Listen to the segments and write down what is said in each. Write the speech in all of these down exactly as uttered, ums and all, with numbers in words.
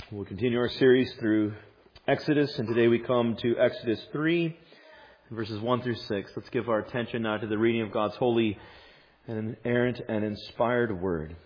We'll continue our series through Exodus, and today we come to Exodus three, verses one through six. Let's give our attention now to the reading of God's holy and inerrant and inspired word.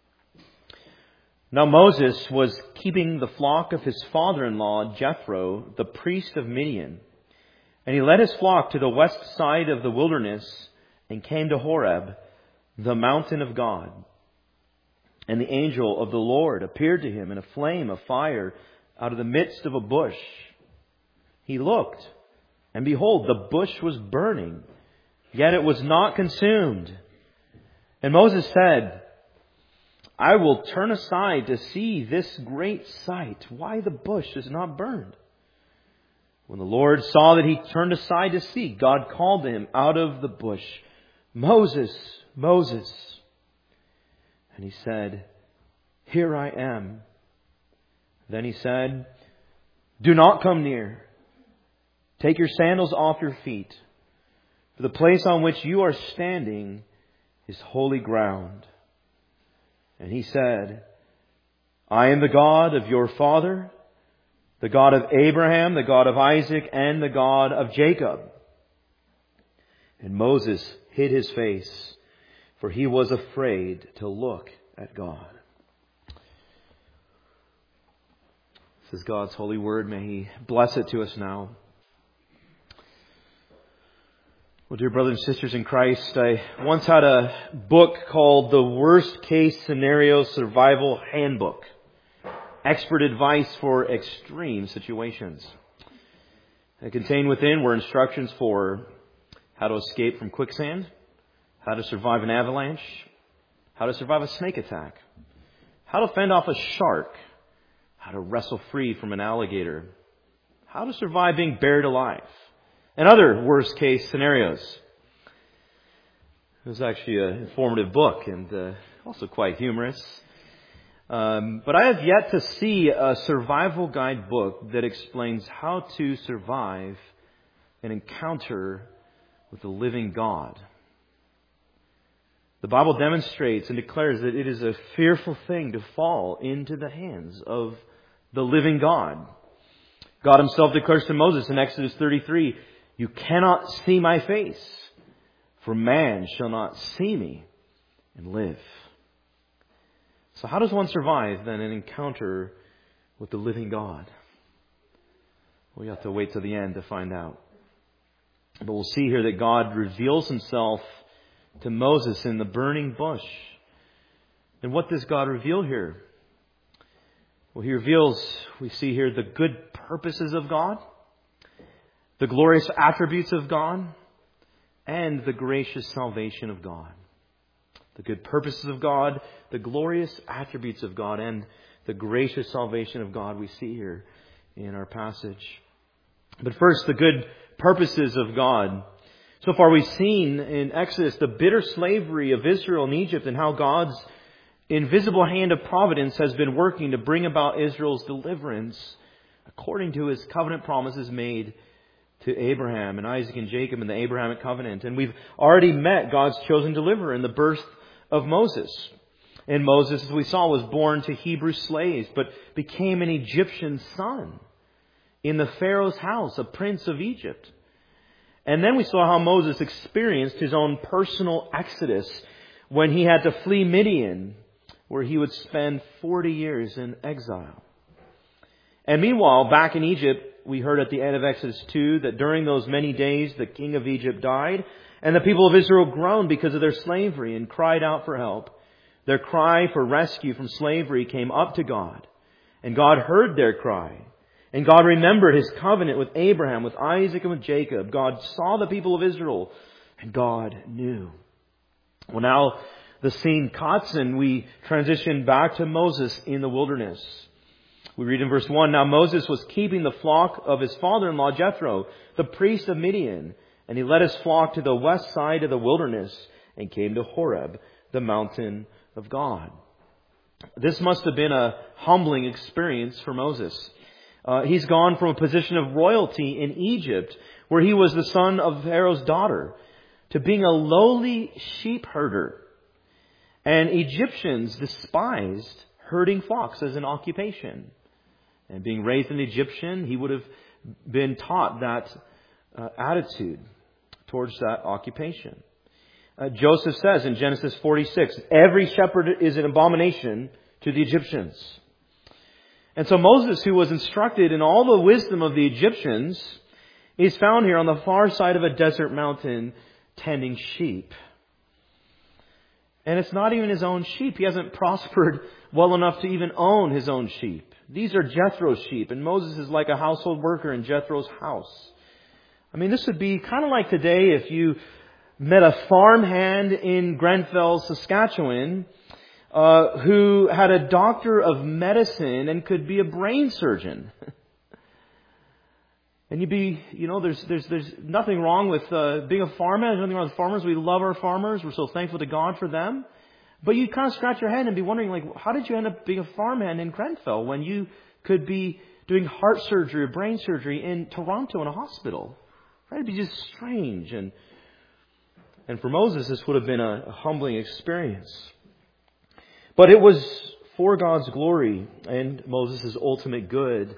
Now Moses was keeping the flock of his father-in-law Jethro, the priest of Midian, and he led his flock to the west side of the wilderness and came to Horeb, the mountain of God. And the angel of the Lord appeared to him in a flame of fire out of the midst of a bush. He looked, and behold, the bush was burning, yet it was not consumed. And Moses said, I will turn aside to see this great sight, why the bush is not burned. When the Lord saw that he turned aside to see, God called to him out of the bush, Moses, Moses. And he said, Here I am. Then he said, Do not come near. Take your sandals off your feet, for the place on which you are standing is holy ground. And he said, I am the God of your father, the God of Abraham, the God of Isaac, and the God of Jacob. And Moses hid his face, for he was afraid to look at God. This is God's holy word. May He bless it to us now. Well, dear brothers and sisters in Christ, I once had a book called The Worst Case Scenario Survival Handbook. Expert advice for extreme situations. And contained within were instructions for how to escape from quicksand, how to survive an avalanche, how to survive a snake attack, how to fend off a shark, how to wrestle free from an alligator, how to survive being buried alive, and other worst case scenarios. It was actually an informative book and uh, also quite humorous. Um, but I have yet to see a survival guide book that explains how to survive an encounter with the living God. The Bible demonstrates and declares that it is a fearful thing to fall into the hands of the living God. God Himself declares to Moses in Exodus thirty-three, You cannot see my face, for man shall not see me and live. So how does one survive then an encounter with the living God? We have to wait till the end to find out. But we'll see here that God reveals Himself to Moses in the burning bush. And what does God reveal here? Well, He reveals, we see here, the good purposes of God, the glorious attributes of God, and the gracious salvation of God. The good purposes of God, the glorious attributes of God, and the gracious salvation of God we see here in our passage. But first, the good purposes of God. So far we've seen in Exodus the bitter slavery of Israel in Egypt and how God's invisible hand of providence has been working to bring about Israel's deliverance according to His covenant promises made to Abraham and Isaac and Jacob in the Abrahamic covenant. And we've already met God's chosen deliverer in the birth of Moses. And Moses, as we saw, was born to Hebrew slaves, but became an Egyptian son in the Pharaoh's house, a prince of Egypt. And then we saw how Moses experienced his own personal exodus when he had to flee Midian, where he would spend forty years in exile. And meanwhile, back in Egypt, we heard at the end of Exodus two that during those many days the king of Egypt died, and the people of Israel groaned because of their slavery and cried out for help. Their cry for rescue from slavery came up to God, and God heard their cry. And God remembered His covenant with Abraham, with Isaac, and with Jacob. God saw the people of Israel, and God knew. Well, now the scene cuts, and we transition back to Moses in the wilderness. We read in verse one, Now Moses was keeping the flock of his father-in-law Jethro, the priest of Midian, and he led his flock to the west side of the wilderness and came to Horeb, the mountain of God. This must have been a humbling experience for Moses. Uh, he's gone from a position of royalty in Egypt, where he was the son of Pharaoh's daughter, to being a lowly sheep herder. And Egyptians despised herding flocks as an occupation. And being raised an Egyptian, he would have been taught that uh, attitude towards that occupation. Uh, Joseph says in Genesis forty-six, every shepherd is an abomination to the Egyptians. And so Moses, who was instructed in all the wisdom of the Egyptians, is found here on the far side of a desert mountain tending sheep. And it's not even his own sheep. He hasn't prospered well enough to even own his own sheep. These are Jethro's sheep, and Moses is like a household worker in Jethro's house. I mean, this would be kind of like today if you met a farmhand in Grenfell, Saskatchewan, uh, who had a doctor of medicine and could be a brain surgeon. And you'd be, you know, there's there's there's nothing wrong with uh, being a farmer. There's nothing wrong with farmers. We love our farmers. We're so thankful to God for them. But you kind of scratch your head and be wondering, like, how did you end up being a farmhand in Grenfell when you could be doing heart surgery or brain surgery in Toronto in a hospital? Right? It'd be just strange. And and for Moses, this would have been a, a humbling experience. But it was for God's glory and Moses' ultimate good.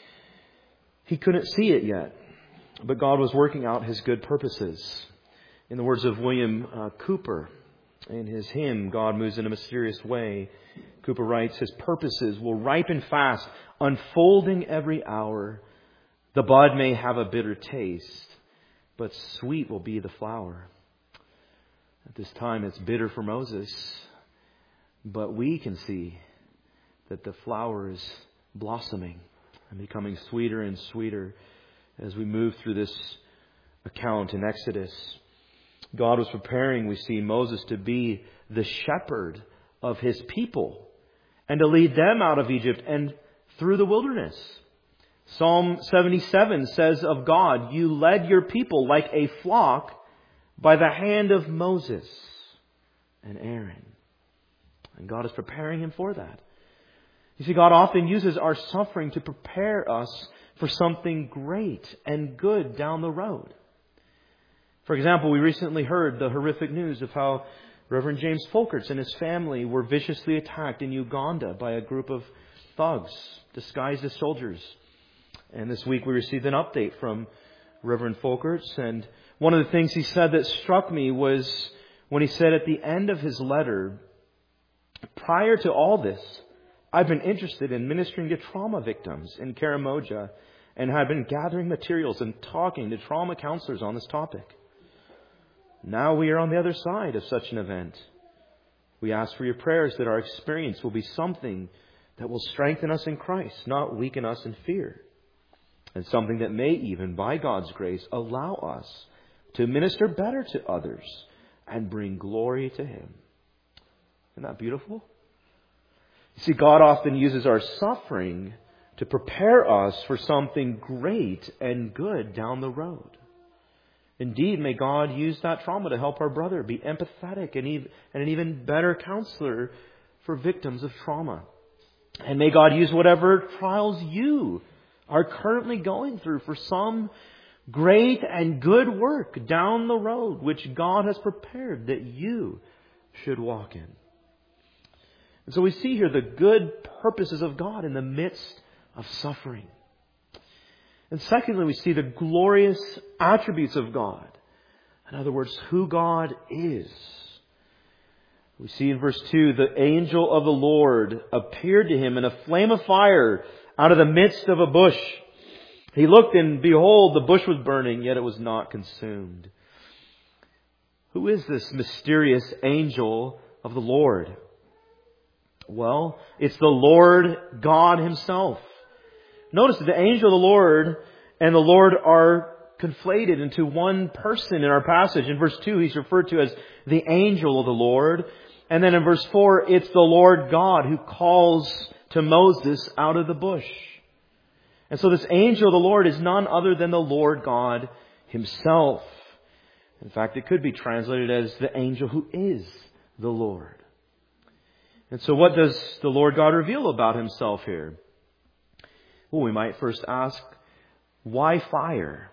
He couldn't see it yet, but God was working out His good purposes. In the words of William uh, Cooper, in his hymn, God Moves in a Mysterious Way, Cooper writes, His purposes will ripen fast, unfolding every hour. The bud may have a bitter taste, but sweet will be the flower. At this time, it's bitter for Moses, but we can see that the flower is blossoming and becoming sweeter and sweeter as we move through this account in Exodus. God was preparing, we see, Moses to be the shepherd of His people and to lead them out of Egypt and through the wilderness. Psalm seventy-seven says of God, You led your people like a flock by the hand of Moses and Aaron. And God is preparing him for that. You see, God often uses our suffering to prepare us for something great and good down the road. For example, we recently heard the horrific news of how Reverend James Folkerts and his family were viciously attacked in Uganda by a group of thugs disguised as soldiers. And this week we received an update from Reverend Folkerts. And one of the things he said that struck me was when he said at the end of his letter, prior to all this, I've been interested in ministering to trauma victims in Karamoja and had been gathering materials and talking to trauma counselors on this topic. Now we are on the other side of such an event. We ask for your prayers that our experience will be something that will strengthen us in Christ, not weaken us in fear. And something that may even, by God's grace, allow us to minister better to others and bring glory to Him. Isn't that beautiful? You see, God often uses our suffering to prepare us for something great and good down the road. Indeed, may God use that trauma to help our brother be empathetic and, even, and an even better counselor for victims of trauma. And may God use whatever trials you are currently going through for some great and good work down the road, which God has prepared that you should walk in. And so we see here the good purposes of God in the midst of suffering. And secondly, we see the glorious attributes of God. In other words, who God is. We see in verse two, the angel of the Lord appeared to him in a flame of fire out of the midst of a bush. He looked and behold, the bush was burning, yet it was not consumed. Who is this mysterious angel of the Lord? Well, it's the Lord God Himself. Notice that the angel of the Lord and the Lord are conflated into one person in our passage. In verse two, He's referred to as the angel of the Lord. And then in verse four, it's the Lord God who calls to Moses out of the bush. And so this angel of the Lord is none other than the Lord God Himself. In fact, it could be translated as the angel who is the Lord. And so what does the Lord God reveal about Himself here? Well, we might first ask, why fire?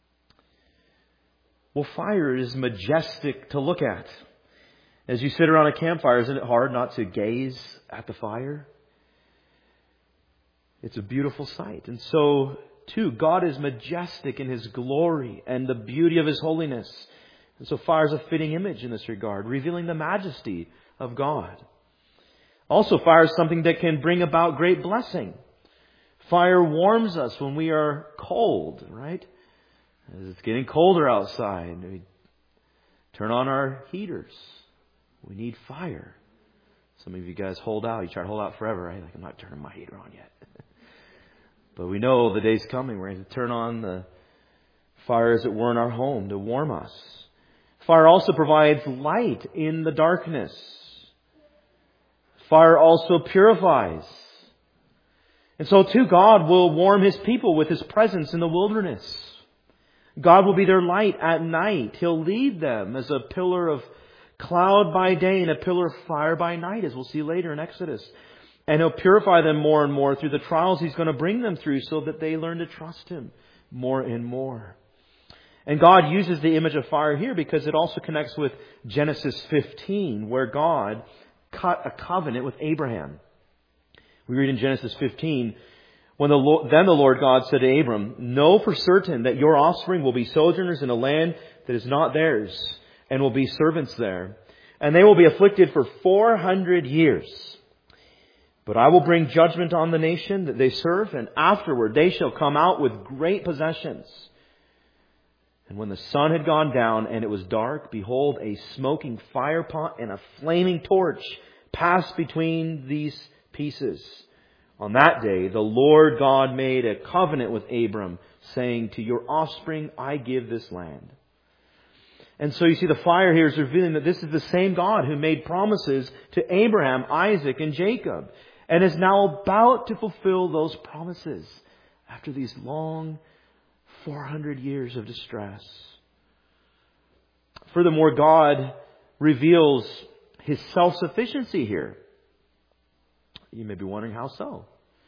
Well, fire is majestic to look at. As you sit around a campfire, isn't it hard not to gaze at the fire? It's a beautiful sight. And so, too, God is majestic in His glory and the beauty of His holiness. And so fire is a fitting image in this regard, revealing the majesty of God. Also, fire is something that can bring about great blessing. Fire warms us when we are cold, right? As it's getting colder outside, we turn on our heaters. We need fire. Some of you guys hold out. You try to hold out forever, right? Like, I'm not turning my heater on yet. But we know the day's coming. We're going to turn on the fire, as it were, in our home to warm us. Fire also provides light in the darkness. Fire also purifies. And so too, God will warm His people with His presence in the wilderness. God will be their light at night. He'll lead them as a pillar of cloud by day and a pillar of fire by night, as we'll see later in Exodus. And He'll purify them more and more through the trials He's going to bring them through so that they learn to trust Him more and more. And God uses the image of fire here because it also connects with Genesis fifteen, where God cut a covenant with Abraham. We read in Genesis fifteen, when the Lord, then the Lord God said to Abram, "Know for certain that your offspring will be sojourners in a land that is not theirs, and will be servants there. And they will be afflicted for four hundred years. But I will bring judgment on the nation that they serve, and afterward they shall come out with great possessions." And when the sun had gone down and it was dark, behold, a smoking fire pot and a flaming torch passed between these pieces. On that day, the Lord God made a covenant with Abram, saying, "To your offspring I give this land." And so you see, the fire here is revealing that this is the same God who made promises to Abraham, Isaac, and Jacob, and is now about to fulfill those promises after these long four hundred years of distress. Furthermore, God reveals His self-sufficiency here. You may be wondering, how so?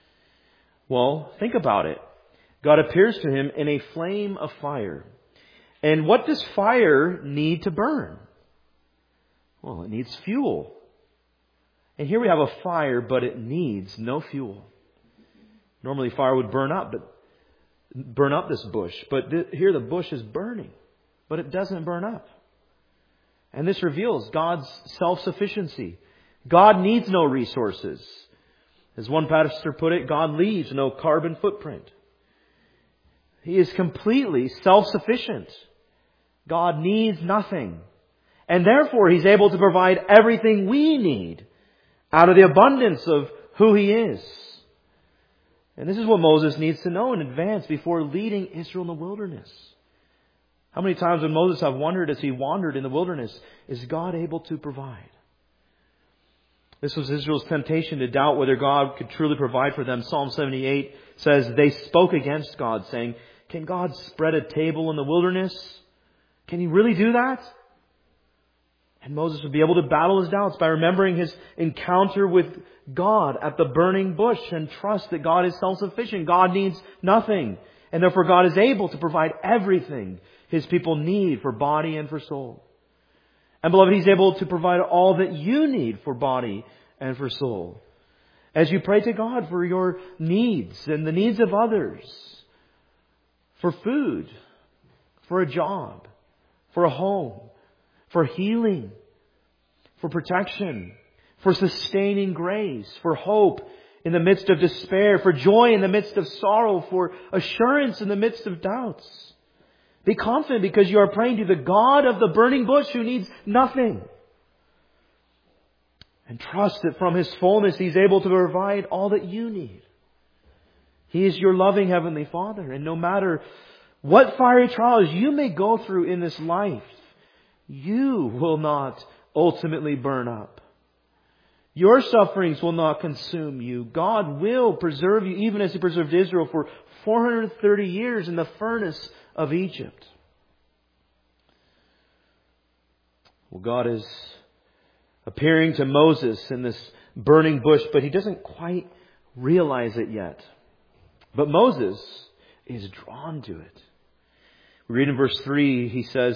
Well, think about it. God appears to him in a flame of fire. And what does fire need to burn? Well, it needs fuel. And here we have a fire, but it needs no fuel. Normally fire would burn up, but burn up this bush. But th- here the bush is burning, but it doesn't burn up. And this reveals God's self-sufficiency. God needs no resources. As one pastor put it, God leaves no carbon footprint. He is completely self-sufficient. God needs nothing. And therefore He's able to provide everything we need out of the abundance of who He is. And this is what Moses needs to know in advance before leading Israel in the wilderness. How many times would Moses have wondered as he wandered in the wilderness, is God able to provide? This was Israel's temptation to doubt whether God could truly provide for them. Psalm seventy-eight says, they spoke against God, saying, "Can God spread a table in the wilderness? Can He really do that?" And Moses would be able to battle his doubts by remembering his encounter with God at the burning bush and trust that God is self-sufficient. God needs nothing. And therefore God is able to provide everything His people need for body and for soul. And beloved, He's able to provide all that you need for body and for soul. As you pray to God for your needs and the needs of others, for food, for a job, for a home, for healing, for protection, for sustaining grace, for hope in the midst of despair, for joy in the midst of sorrow, for assurance in the midst of doubts. Be confident because you are praying to the God of the burning bush who needs nothing. And trust that from His fullness He's able to provide all that you need. He is your loving Heavenly Father. And no matter what fiery trials you may go through in this life, you will not ultimately burn up. Your sufferings will not consume you. God will preserve you, even as He preserved Israel for four hundred thirty years in the furnace of Egypt. Well, God is appearing to Moses in this burning bush, but he doesn't quite realize it yet. But Moses is drawn to it. We read in verse three, he says,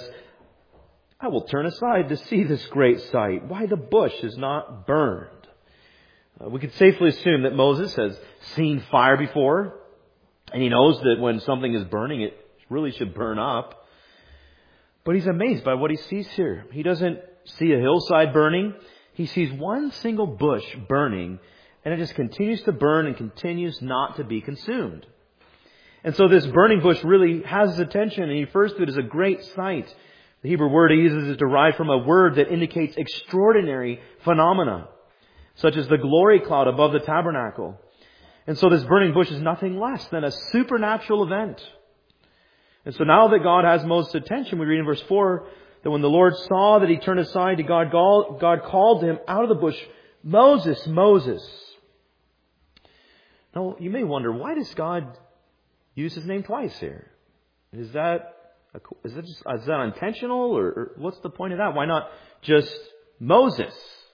"I will turn aside to see this great sight, why the bush is not burned." Uh, we could safely assume that Moses has seen fire before, and he knows that when something is burning, it really should burn up. But he's amazed by what he sees here. He doesn't see a hillside burning. He sees one single bush burning, and it just continues to burn and continues not to be consumed. And so this burning bush really has his attention, and he refers to it as a great sight. The Hebrew word he uses is derived from a word that indicates extraordinary phenomena, such as the glory cloud above the tabernacle. And so this burning bush is nothing less than a supernatural event. And so now that God has Moses' attention, we read in verse four that when the Lord saw that he turned aside to God, God called to him out of the bush, Moses, Moses. Now, you may wonder, why does God use his name twice here? Is that, is that, just, is that intentional, or, or what's the point of that? Why not just Moses?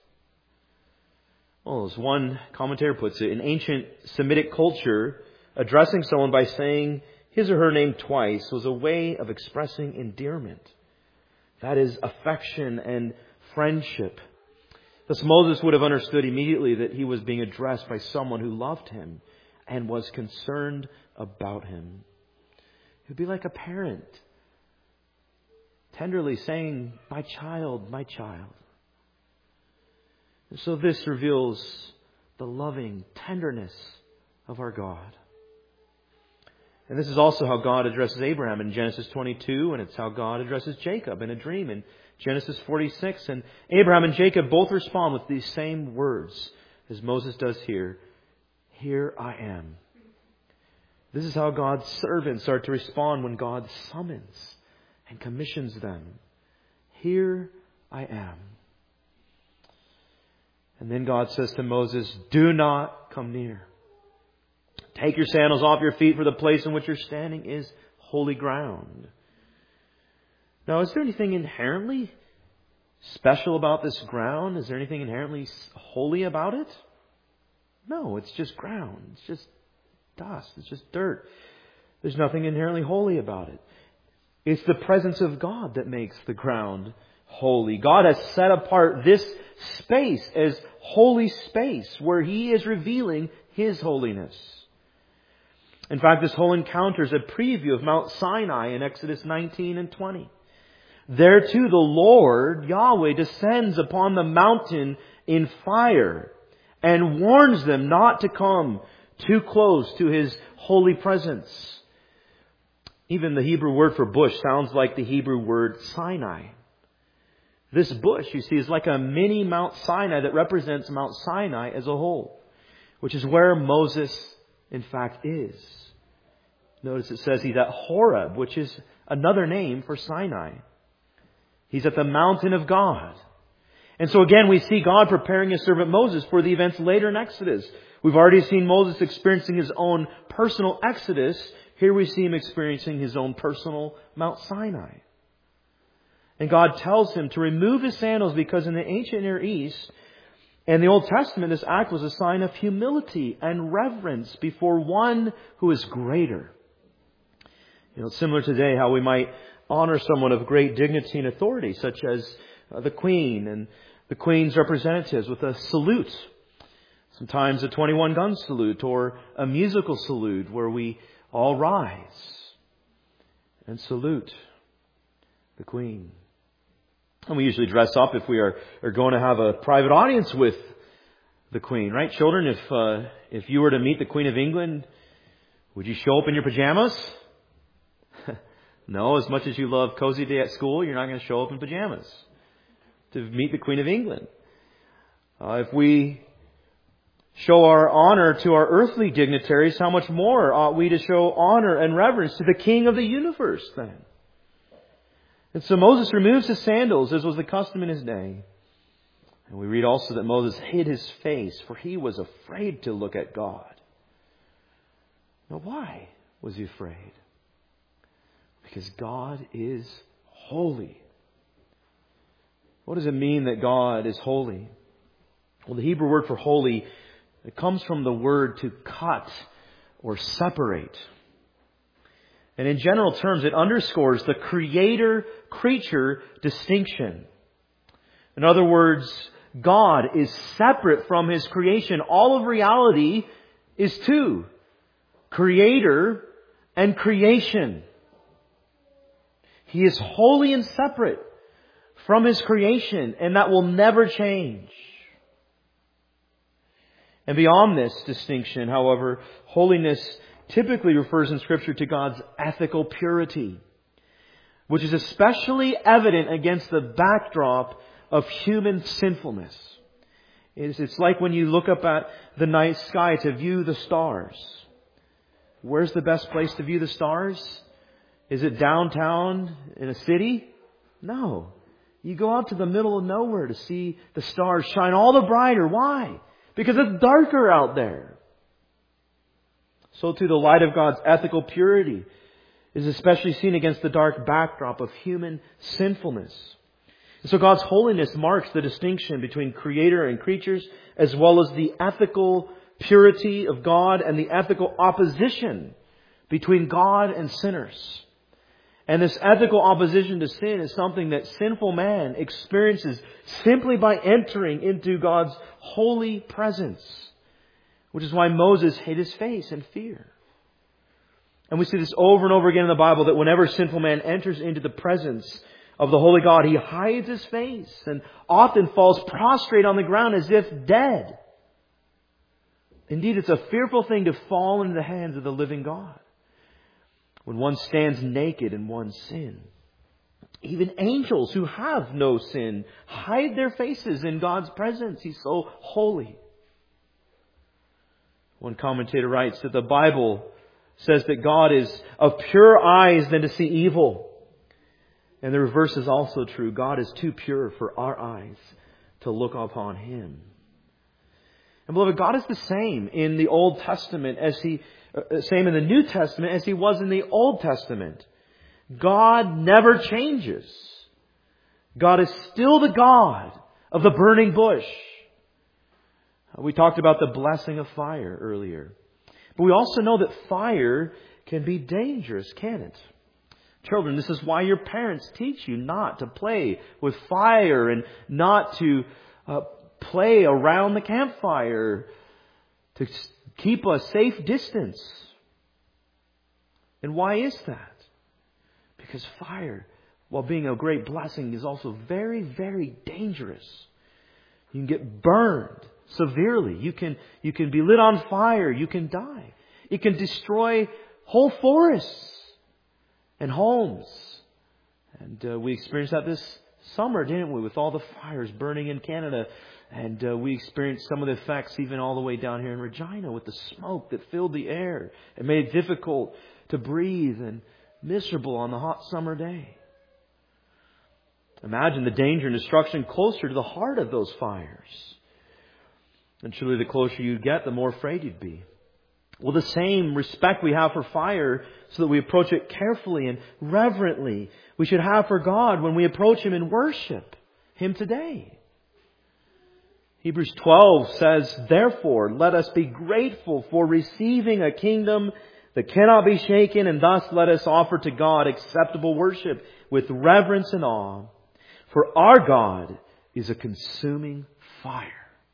Well, as one commentator puts it, in ancient Semitic culture, addressing someone by saying his or her name twice was a way of expressing endearment. That is affection and friendship. Thus Moses would have understood immediately that he was being addressed by someone who loved him and was concerned about him. It would be like a parent tenderly saying, "My child, my child." And so this reveals the loving tenderness of our God. And this is also how God addresses Abraham in Genesis twenty-two, and it's how God addresses Jacob in a dream in Genesis forty-six. And Abraham and Jacob both respond with these same words as Moses does here. Here I am. This is how God's servants are to respond when God summons and commissions them. Here I am. And then God says to Moses, do not come near. Take your sandals off your feet, for the place in which you're standing is holy ground. Now, is there anything inherently special about this ground? Is there anything inherently holy about it? No, it's just ground. It's just dust. It's just dirt. There's nothing inherently holy about it. It's the presence of God that makes the ground holy. God has set apart this space as holy space where He is revealing His holiness. In fact, this whole encounter is a preview of Mount Sinai in Exodus nineteen and twenty. There too the Lord, Yahweh, descends upon the mountain in fire and warns them not to come too close to His holy presence. Even the Hebrew word for bush sounds like the Hebrew word Sinai. This bush, you see, is like a mini Mount Sinai that represents Mount Sinai as a whole, which is where Moses, in fact, is. Notice it says he's at Horeb, which is another name for Sinai. He's at the mountain of God. And so again, we see God preparing His servant Moses for the events later in Exodus. We've already seen Moses experiencing his own personal Exodus. Here we see him experiencing his own personal Mount Sinai. And God tells him to remove his sandals because in the ancient Near East and the Old Testament, this act was a sign of humility and reverence before one who is greater. You know, it's similar today how we might honor someone of great dignity and authority, such as the Queen and the Queen's representatives with a salute. Sometimes a twenty-one gun salute or a musical salute where we all rise and salute the Queen. And we usually dress up if we are, are going to have a private audience with the Queen, right? Children, if uh, if you were to meet the Queen of England, would you show up in your pajamas? No, as much as you love cozy day at school, you're not going to show up in pajamas to meet the Queen of England. Uh, if we show our honor to our earthly dignitaries, how much more ought we to show honor and reverence to the King of the universe then? And so Moses removes his sandals, as was the custom in his day. And we read also that Moses hid his face, for he was afraid to look at God. Now, why was he afraid? Because God is holy. What does it mean that God is holy? Well, the Hebrew word for holy, it comes from the word to cut or separate. And in general terms, it underscores the creator-creature distinction. In other words, God is separate from His creation. All of reality is two: Creator and creation. He is holy and separate from His creation, and that will never change. And beyond this distinction, however, holiness typically refers in Scripture to God's ethical purity, which is especially evident against the backdrop of human sinfulness. It's like when you look up at the night sky to view the stars. Where's the best place to view the stars? Is it downtown in a city? No. You go out to the middle of nowhere to see the stars shine all the brighter. Why? Because it's darker out there. So too, the light of God's ethical purity is especially seen against the dark backdrop of human sinfulness. And so God's holiness marks the distinction between Creator and creatures, as well as the ethical purity of God and the ethical opposition between God and sinners. And this ethical opposition to sin is something that sinful man experiences simply by entering into God's holy presence, which is why Moses hid his face in fear. And we see this over and over again in the Bible, that whenever a sinful man enters into the presence of the holy God, he hides his face and often falls prostrate on the ground as if dead. Indeed, it's a fearful thing to fall into the hands of the living God when one stands naked in one's sin. Even angels who have no sin hide their faces in God's presence. He's so holy. One commentator writes that the Bible says that God is of purer eyes than to see evil. And the reverse is also true. God is too pure for our eyes to look upon Him. And beloved, God is the same in the Old Testament as He, uh, same in the New Testament as He was in the Old Testament. God never changes. God is still the God of the burning bush. We talked about the blessing of fire earlier. But we also know that fire can be dangerous, can it? Children, this is why your parents teach you not to play with fire and not to uh, play around the campfire, to keep a safe distance. And why is that? Because fire, while being a great blessing, is also very, very dangerous. You can get burned severely. You can, you can be lit on fire. You can die. It can destroy whole forests and homes. And uh, we experienced that this summer, didn't we? With all the fires burning in Canada. And uh, we experienced some of the effects even all the way down here in Regina with the smoke that filled the air and made it difficult to breathe and miserable on the hot summer day. Imagine the danger and destruction closer to the heart of those fires. And truly, the closer you get, the more afraid you'd be. Well, the same respect we have for fire, so that we approach it carefully and reverently, we should have for God when we approach Him and worship Him today. Hebrews twelve says, "Therefore, let us be grateful for receiving a kingdom that cannot be shaken, and thus let us offer to God acceptable worship with reverence and awe. For our God is a consuming fire."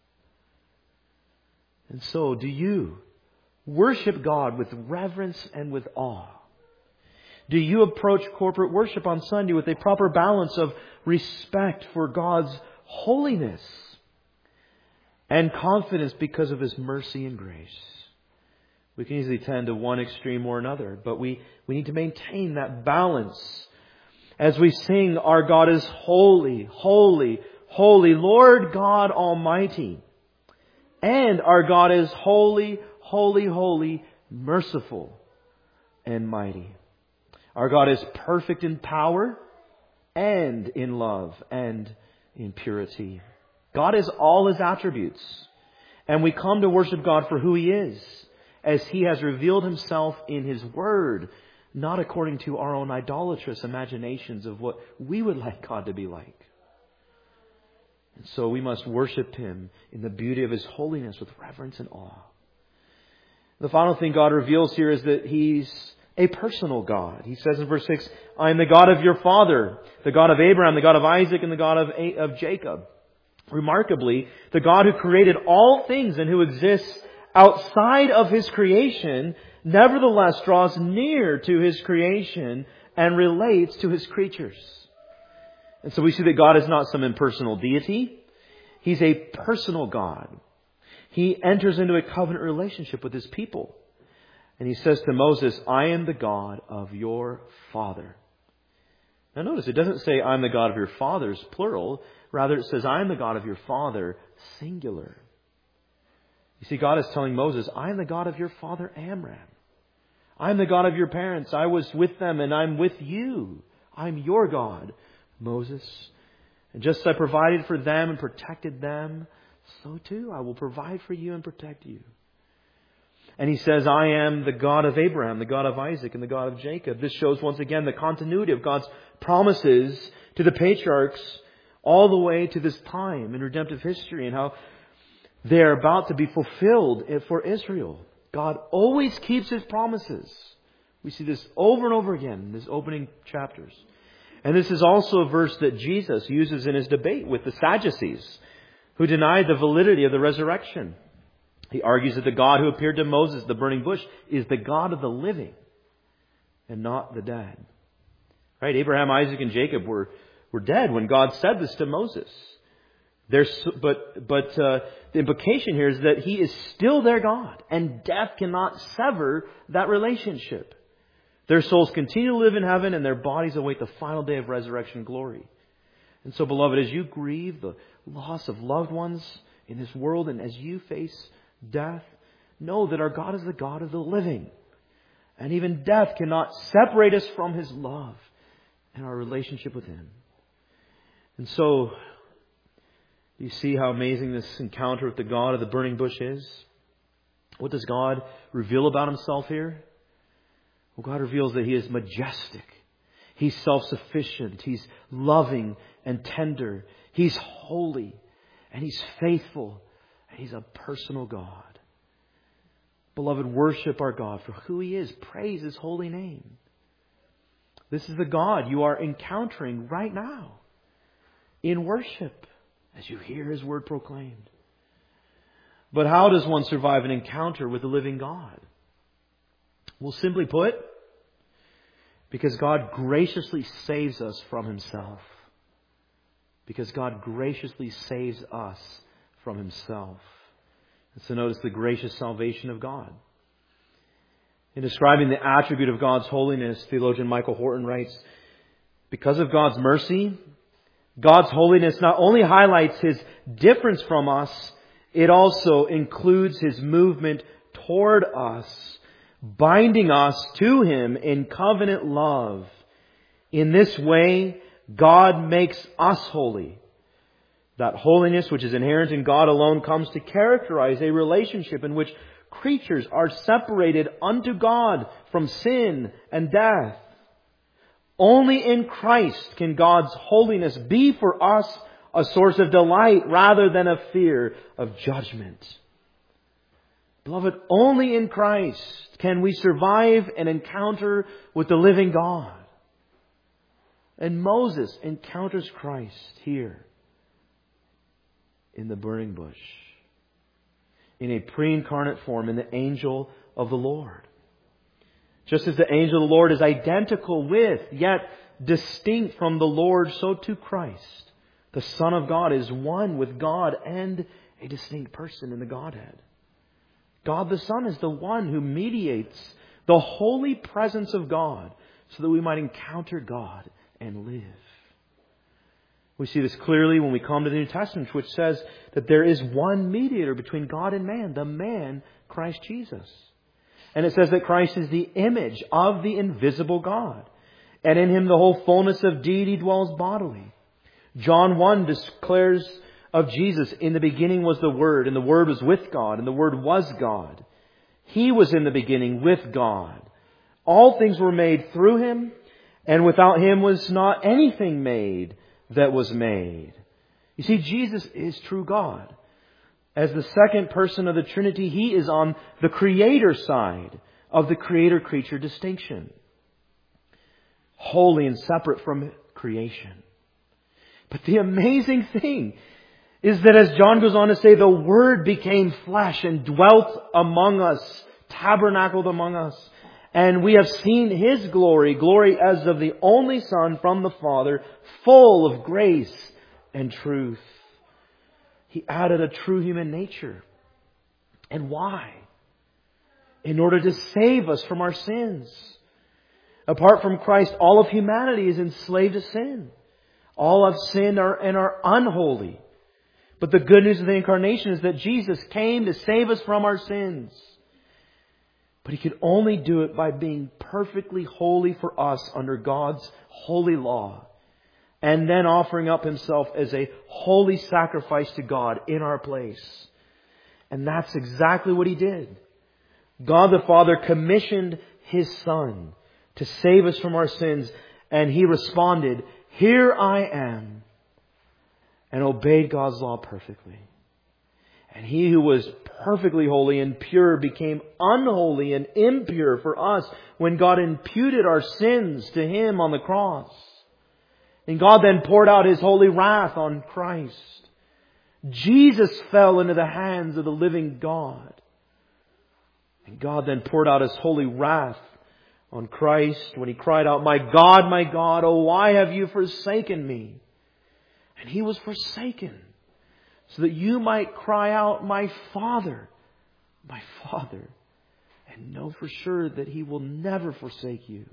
And so, do you worship God with reverence and with awe? Do you approach corporate worship on Sunday with a proper balance of respect for God's holiness and confidence because of His mercy and grace? We can easily tend to one extreme or another, but we, we need to maintain that balance as we sing, "Our God is holy, holy, holy, Lord God Almighty." And our God is holy, holy, holy, merciful and mighty. Our God is perfect in power and in love and in purity. God is all His attributes. And we come to worship God for who He is, as He has revealed Himself in His Word, not according to our own idolatrous imaginations of what we would like God to be like. And so we must worship Him in the beauty of His holiness with reverence and awe. The final thing God reveals here is that He's a personal God. He says in verse six, "I am the God of your father, the God of Abraham, the God of Isaac, and the God of, of Jacob." Remarkably, the God who created all things and who exists outside of His creation nevertheless draws near to His creation and relates to His creatures. And so we see that God is not some impersonal deity. He's a personal God. He enters into a covenant relationship with His people. And He says to Moses, I am the God of your father. Now notice, it doesn't say, I'm the God of your fathers, plural. Rather, it says, I am the God of your father, singular. You see, God is telling Moses, I am the God of your father, Amram. I am the God of your parents. I was with them and I'm with you. I'm your God, Moses. And just as I provided for them and protected them, so too I will provide for you and protect you. And He says, I am the God of Abraham, the God of Isaac, and the God of Jacob. This shows once again the continuity of God's promises to the patriarchs all the way to this time in redemptive history and how they are about to be fulfilled for Israel. God always keeps His promises. We see this over and over again in these opening chapters. And this is also a verse that Jesus uses in His debate with the Sadducees, who denied the validity of the resurrection. He argues that the God who appeared to Moses at the burning bush is the God of the living and not the dead. Right? Abraham, Isaac, and Jacob were, were dead when God said this to Moses. There's, but but uh, the implication here is that He is still their God, and death cannot sever that relationship. Their souls continue to live in heaven, and their bodies await the final day of resurrection glory. And so, beloved, as you grieve the loss of loved ones in this world, and as you face death, know that our God is the God of the living. And even death cannot separate us from His love and our relationship with Him. And so, you see how amazing this encounter with the God of the burning bush is? What does God reveal about Himself here? Well, God reveals that He is majestic. He's self-sufficient. He's loving and tender. He's holy. And He's faithful. And He's a personal God. Beloved, worship our God for who He is. Praise His holy name. This is the God you are encountering right now in worship as you hear His word proclaimed. But how does one survive an encounter with the living God? Well, simply put, because God graciously saves us from Himself. Because God graciously saves us from Himself. And so notice the gracious salvation of God. In describing the attribute of God's holiness, theologian Michael Horton writes, because of God's mercy, God's holiness not only highlights His difference from us, it also includes His movement toward us, binding us to Him in covenant love. In this way, God makes us holy. That holiness, which is inherent in God alone, comes to characterize a relationship in which creatures are separated unto God from sin and death. Only in Christ can God's holiness be for us a source of delight rather than a fear of judgment. Beloved, only in Christ can we survive an encounter with the living God. And Moses encounters Christ here in the burning bush, in a pre-incarnate form, in the angel of the Lord. Just as the angel of the Lord is identical with, yet distinct from the Lord, so too Christ, the Son of God, is one with God and a distinct person in the Godhead. God the Son is the one who mediates the holy presence of God so that we might encounter God and live. We see this clearly when we come to the New Testament, which says that there is one mediator between God and man, the man, Christ Jesus. And it says that Christ is the image of the invisible God. And in Him the whole fullness of deity dwells bodily. John one declares of Jesus, in the beginning was the Word, and the Word was with God, and the Word was God. He was in the beginning with God. All things were made through Him, and without Him was not anything made that was made. You see, Jesus is true God. As the second person of the Trinity, He is on the Creator side of the Creator-creature distinction. Holy and separate from creation. But the amazing thing is that, as John goes on to say, the Word became flesh and dwelt among us, tabernacled among us. And we have seen His glory, glory as of the only Son from the Father, full of grace and truth. He added a true human nature. And why? In order to save us from our sins. Apart from Christ, all of humanity is enslaved to sin. All have sinned and are unholy. But the good news of the Incarnation is that Jesus came to save us from our sins. But He could only do it by being perfectly holy for us under God's holy law. And then offering up Himself as a holy sacrifice to God in our place. And that's exactly what He did. God the Father commissioned His Son to save us from our sins. And He responded, "Here I am," and obeyed God's law perfectly. And He who was perfectly holy and pure became unholy and impure for us when God imputed our sins to Him on the cross. And God then poured out His holy wrath on Christ. Jesus fell into the hands of the living God. And God then poured out His holy wrath on Christ when He cried out, "My God, my God, oh why have you forsaken me?" And He was forsaken so that you might cry out, "My Father, my Father," and know for sure that He will never forsake you.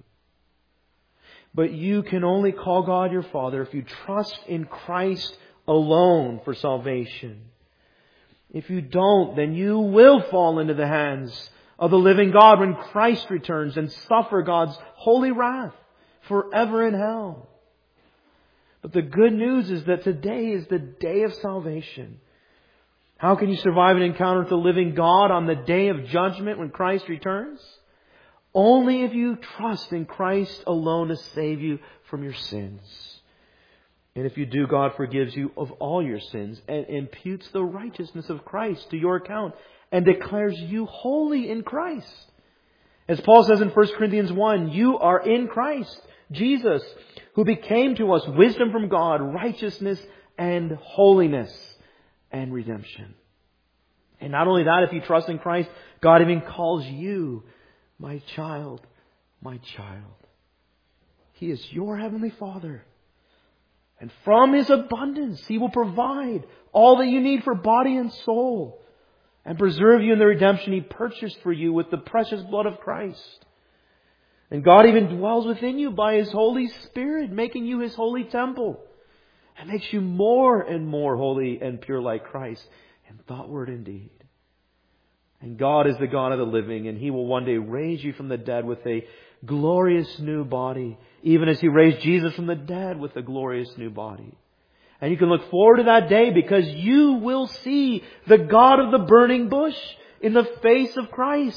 But you can only call God your Father if you trust in Christ alone for salvation. If you don't, then you will fall into the hands of the living God when Christ returns and suffer God's holy wrath forever in hell. But the good news is that today is the day of salvation. How can you survive an encounter with the living God on the day of judgment when Christ returns? Only if you trust in Christ alone to save you from your sins. And if you do, God forgives you of all your sins and imputes the righteousness of Christ to your account and declares you holy in Christ. As Paul says in First Corinthians one, you are in Christ Jesus, who became to us wisdom from God, righteousness and holiness and redemption. And not only that, if you trust in Christ, God even calls you, "My child, my child." He is your Heavenly Father. And from His abundance, He will provide all that you need for body and soul and preserve you in the redemption He purchased for you with the precious blood of Christ. And God even dwells within you by His Holy Spirit, making you His holy temple, and makes you more and more holy and pure like Christ in thought, word, and deed. And God is the God of the living, and He will one day raise you from the dead with a glorious new body, even as He raised Jesus from the dead with a glorious new body. And you can look forward to that day because you will see the God of the burning bush in the face of Christ.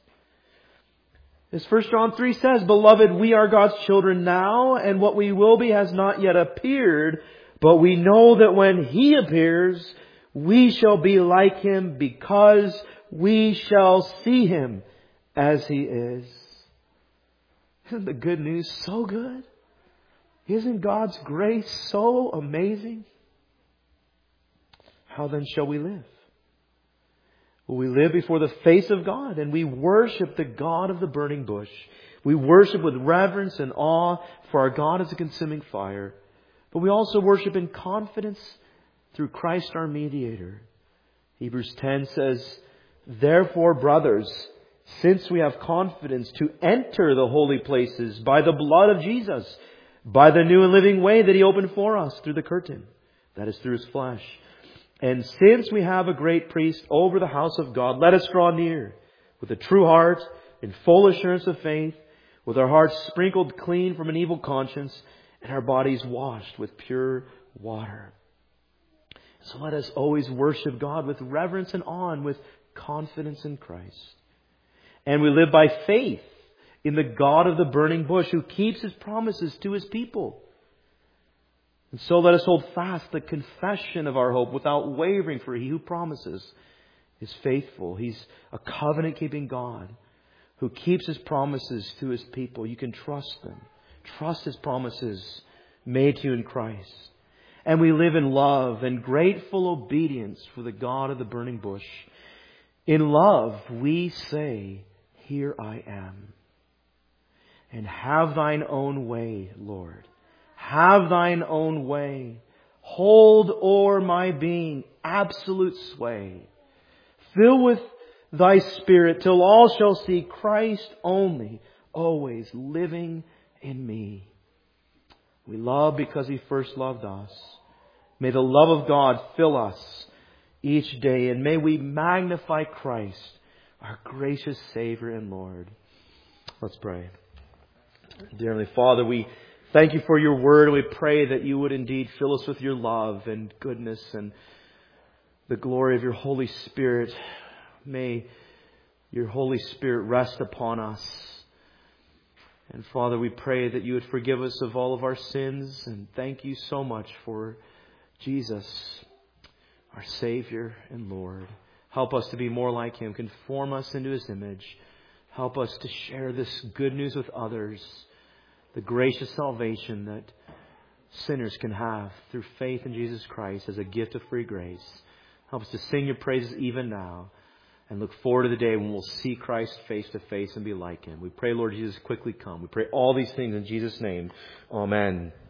As First John three says, "Beloved, we are God's children now, and what we will be has not yet appeared, but we know that when He appears, we shall be like Him because we shall see Him as He is." Isn't the good news so good? Isn't God's grace so amazing? How then shall we live? Well, we live before the face of God and we worship the God of the burning bush. We worship with reverence and awe, for our God is a consuming fire. But we also worship in confidence through Christ our mediator. Hebrews ten says, "Therefore, brothers, since we have confidence to enter the holy places by the blood of Jesus, by the new and living way that He opened for us through the curtain, that is through His flesh. And since we have a great priest over the house of God, let us draw near with a true heart, in full assurance of faith, with our hearts sprinkled clean from an evil conscience, and our bodies washed with pure water." So let us always worship God with reverence and awe and with confidence in Christ. And we live by faith in the God of the burning bush, who keeps His promises to His people. And so let us hold fast the confession of our hope without wavering, for He who promises is faithful. He's a covenant-keeping God who keeps His promises to His people. You can trust them. Trust His promises made to you in Christ. and we live in love and grateful obedience for the God of the burning bush. In love, we say, here I am. And have thine own way, Lord. Have thine own way. Hold o'er my being absolute sway. Fill with thy Spirit till all shall see Christ only, always living in me. We love because He first loved us. May the love of God fill us each day, and may we magnify Christ, our gracious Savior and Lord. Let's pray. Dear Heavenly Father, we thank You for Your Word. We pray that You would indeed fill us with Your love and goodness and the glory of Your Holy Spirit. May Your Holy Spirit rest upon us. And Father, we pray that You would forgive us of all of our sins, and thank You so much for Jesus, our Savior and Lord. Help us to be more like Him. Conform us into His image. Help us to share this good news with others. The gracious salvation that sinners can have through faith in Jesus Christ as a gift of free grace. Help us to sing Your praises even now and look forward to the day when we'll see Christ face to face and be like Him. We pray, Lord Jesus, quickly come. We pray all these things in Jesus' name. Amen.